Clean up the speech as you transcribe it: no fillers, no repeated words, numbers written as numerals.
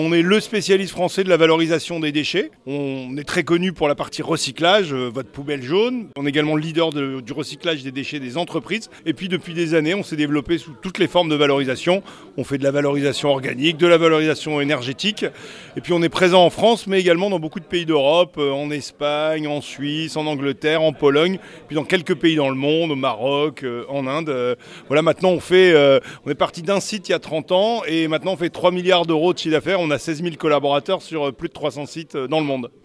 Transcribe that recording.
On est le spécialiste français de la valorisation des déchets. On est très connu pour la partie recyclage, votre poubelle jaune. On est également le leader du recyclage des déchets des entreprises. Et puis depuis des années, on s'est développé sous toutes les formes de valorisation. On fait de la valorisation organique, de la valorisation énergétique. Et puis on est présent en France, mais également dans beaucoup de pays d'Europe, en Espagne, en Suisse, en Angleterre, en Pologne, puis dans quelques pays dans le monde, au Maroc, en Inde. Voilà, maintenant on est parti d'un site il y a 30 ans et maintenant on fait 3 milliards d'euros de chiffre d'affaires. On a 16 000 collaborateurs sur plus de 300 sites dans le monde.